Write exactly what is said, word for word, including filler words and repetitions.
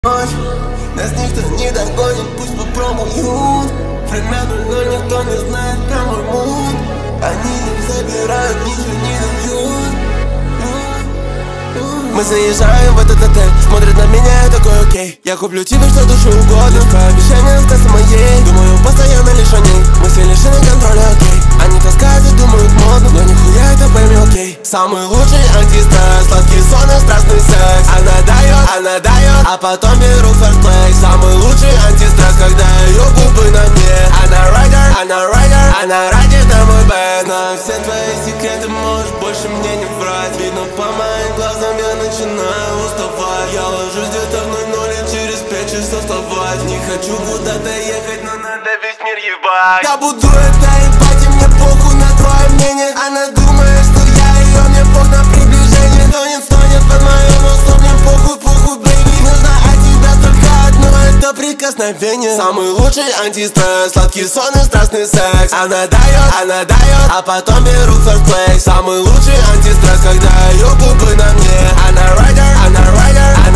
Нас никто не догонит, пусть попробуют. Время ноль, никто не знает про мой муд. Они не забирают, ничего не дают. Мы заезжаем в этот отель, смотрят на меня, я такой окей. Я куплю тебе что душе угодно, лишь по обещаниям статься моей. Думаю постоянно лишь о ней, мы все лишены контроля, окей. Они таскают и думают модно, но нихуя это пойми, окей. Самый лучший антистресс, сладкий сон и страстный секс. Она дает, она дает, а потом беру first place. Самый лучший антистресс, когда ее губы на мне. Она райдер, она райдер, она райдер на мой бэк. Знаю все твои секреты, можешь больше мне не врать. Видно по моим глазам, я начинаю уставать. Я ложусь где-то в ноль-ноль и через пять часов вставать. Не хочу куда-то ехать, но надо весь мир ебать. Я буду это ебать, и мне похуй на твое мнение. Она думает, что я ее, мне пох на приближение. Стонет, стонет под моим носом, мне похуй, похуй, бэйби. Нужно от тебя только одно, это прикосновение. Самый лучший антистресс, сладкий сон и страстный секс. Она дает, она дает, а потом беру first place. Самый лучший антистресс, когда ее губы на мне. Она райдер, она райдер,